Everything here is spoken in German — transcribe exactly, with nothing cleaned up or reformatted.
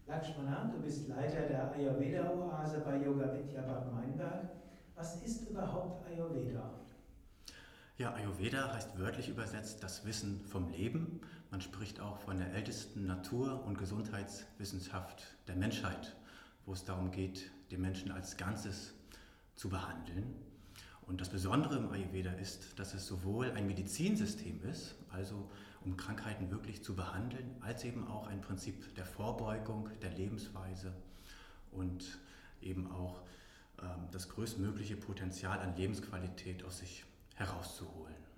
Lakshmana, du bist Leiter der Ayurveda-Oase bei Yoga Vidya Bad Meinberg. Was ist überhaupt Ayurveda? Ja, Ayurveda heißt wörtlich übersetzt das Wissen vom Leben. Man spricht auch von der ältesten Natur- und Gesundheitswissenschaft der Menschheit, wo es darum geht, den Menschen als Ganzes zu behandeln. Und das Besondere im Ayurveda ist, dass es sowohl ein Medizinsystem ist, also um Krankheiten wirklich zu behandeln, als eben auch ein Prinzip der Vorbeugung, der Lebensweise und eben auch ähm, das größtmögliche Potenzial an Lebensqualität aus sich herauszuholen.